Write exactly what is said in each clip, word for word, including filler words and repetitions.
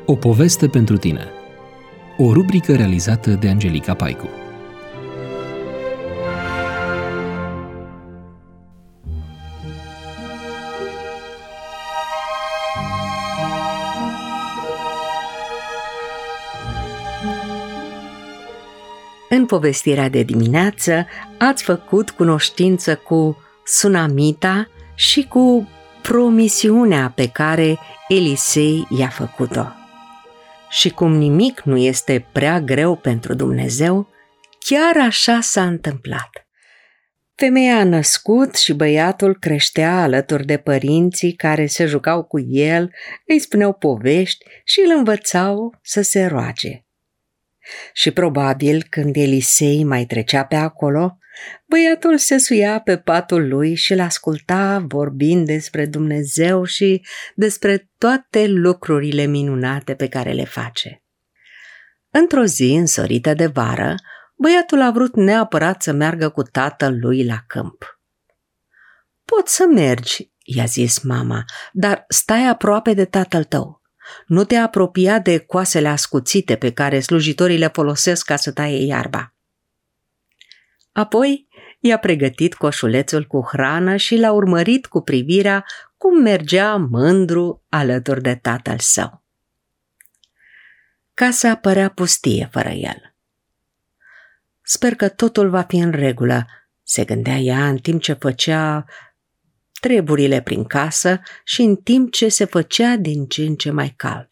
O poveste pentru tine. O rubrică realizată de Angelica Paicu. În povestirea de dimineață ați făcut cunoștință cu Sunamita și cu promisiunea pe care Elisei i-a făcut-o. Și cum nimic nu este prea greu pentru Dumnezeu, chiar așa s-a întâmplat. Femeia a născut și băiatul creștea alături de părinții care se jucau cu el, îi spuneau povești și îl învățau să se roage. Și probabil când Elisei mai trecea pe acolo, băiatul se suia pe patul lui și l-asculta vorbind despre Dumnezeu și despre toate lucrurile minunate pe care le face. Într-o zi însorită de vară, băiatul a vrut neapărat să meargă cu tatăl lui la câmp. „Poți să mergi," i-a zis mama, „dar stai aproape de tatăl tău. Nu te apropia de coasele ascuțite pe care slujitorii le folosesc ca să taie iarba." Apoi i-a pregătit coșulețul cu hrană și l-a urmărit cu privirea cum mergea mândru alături de tatăl său. Casa părea pustie fără el. „Sper că totul va fi în regulă," se gândea ea în timp ce făcea treburile prin casă și în timp ce se făcea din ce în ce mai cald.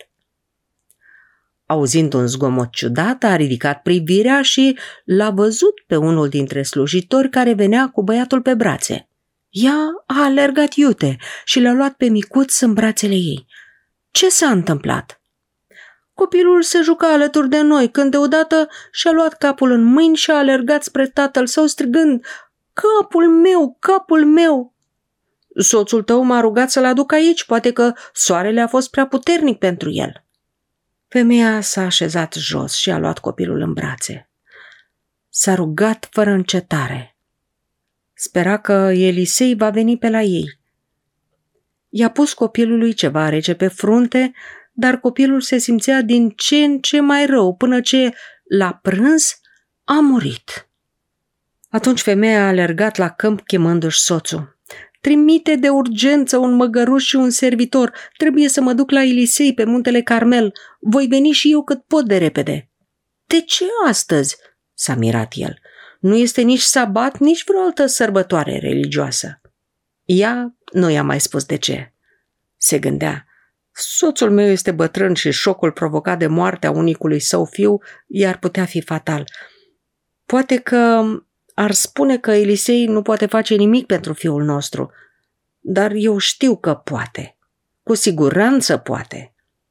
Auzind un zgomot ciudat, a ridicat privirea și l-a văzut pe unul dintre slujitori care venea cu băiatul pe brațe. Ea a alergat iute și l-a luat pe micuț în brațele ei. „Ce s-a întâmplat?" „Copilul se juca alături de noi, când deodată și-a luat capul în mâini și a alergat spre tatăl său strigând: 'Capul meu, capul meu!' Soțul tău m-a rugat să-l aduc aici, poate că soarele a fost prea puternic pentru el." Femeia s-a așezat jos și a luat copilul în brațe. S-a rugat fără încetare. Spera că Elisei va veni pe la ei. I-a pus copilului ceva rece pe frunte, dar copilul se simțea din ce în ce mai rău, până ce, la prânz, a murit. Atunci femeia a alergat la câmp chemându-și soțul. „Trimite de urgență un măgăruș și un servitor. Trebuie să mă duc la Elisei pe muntele Carmel. Voi veni și eu cât pot de repede." „De ce astăzi?" s-a mirat el. „Nu este nici sabat, nici vreo altă sărbătoare religioasă." Ea nu i-a mai spus de ce. Se gândea: soțul meu este bătrân și șocul provocat de moartea unicului său fiu i-ar putea fi fatal. Poate că ar spune că Elisei nu poate face nimic pentru fiul nostru, dar eu știu că poate. Cu siguranță poate.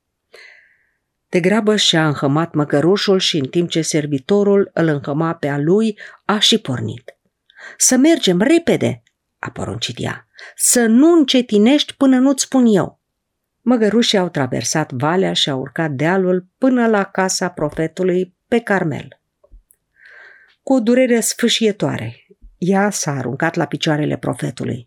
Degrabă și-a înhămat măgărușul și în timp ce servitorul îl înhăma pe a lui, a și pornit. „Să mergem repede," a poruncit ea. „Să nu încetinești până nu-ți spun eu." Măgărușii au traversat valea și au urcat dealul până la casa profetului pe Carmel. Cu o durere sfâșietoare, ea s-a aruncat la picioarele profetului.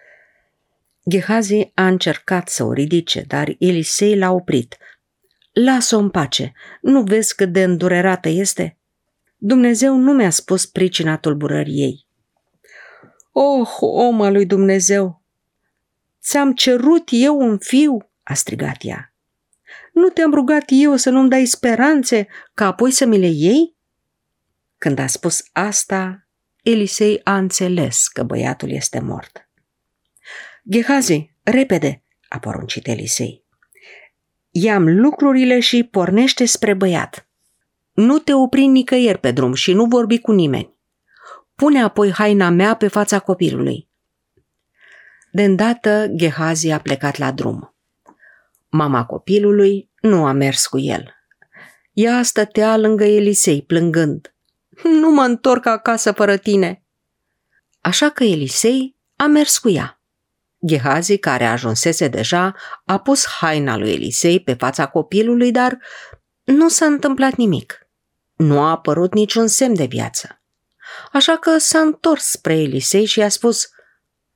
Gehazi a încercat să o ridice, dar Elisei l-a oprit. „Lasă-o în pace, nu vezi cât de îndurerată este? Dumnezeu nu mi-a spus pricina tulburării ei." „Oh, om al lui Dumnezeu, ți-am cerut eu un fiu?" a strigat ea. „Nu te-am rugat eu să nu-mi dai speranțe, ca apoi să mi le iei?" Când a spus asta, Elisei a înțeles că băiatul este mort. „Gehazi, repede!" a poruncit Elisei. „Ia-mi lucrurile și pornește spre băiat. Nu te opri nicăieri pe drum și nu vorbi cu nimeni. Pune apoi haina mea pe fața copilului." De îndată, Gehazi a plecat la drum. Mama copilului nu a mers cu el. Ea stătea lângă Elisei, plângând: „Nu mă întorc acasă fără tine." Așa că Elisei a mers cu ea. Gehazi, care ajunsese deja, a pus haina lui Elisei pe fața copilului, dar nu s-a întâmplat nimic. Nu a apărut niciun semn de viață. Așa că s-a întors spre Elisei și i-a spus: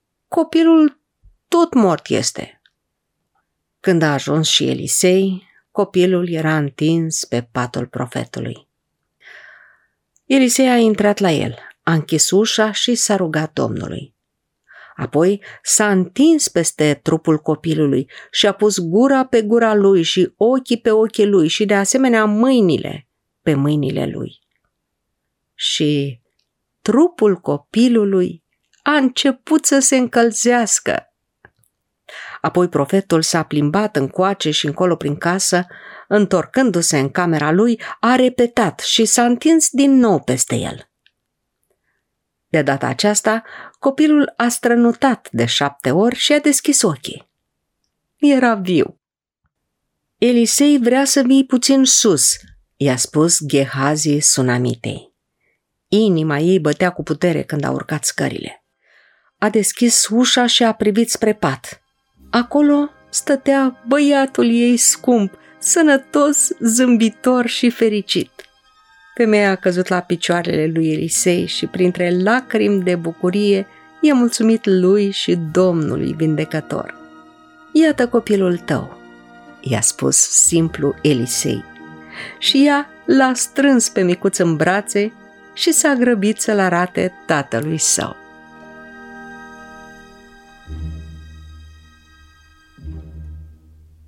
„Copilul tot mort este." Când a ajuns și Elisei, copilul era întins pe patul profetului. Elisei a intrat la el, a închis ușa și s-a rugat Domnului. Apoi s-a întins peste trupul copilului și a pus gura pe gura lui și ochii pe ochii lui și de asemenea mâinile pe mâinile lui. Și trupul copilului a început să se încălzească. Apoi profetul s-a plimbat încoace și încolo prin casă, întorcându-se în camera lui, a repetat și s-a întins din nou peste el. De data aceasta, copilul a strănutat de șapte ori și a deschis ochii. Era viu. Elisei vrea să vii puțin sus, i-a spus Gehazi Sunamitei. Inima ei bătea cu putere când a urcat scările. A deschis ușa și a privit spre pat. Acolo stătea băiatul ei scump, sănătos, zâmbitor și fericit. Femeia a căzut la picioarele lui Elisei și printre lacrimi de bucurie i-a mulțumit lui și Domnului vindecător. Iată copilul tău, i-a spus simplu Elisei, și ea l-a strâns pe micuț în brațe și s-a grăbit să-l arate tatălui său.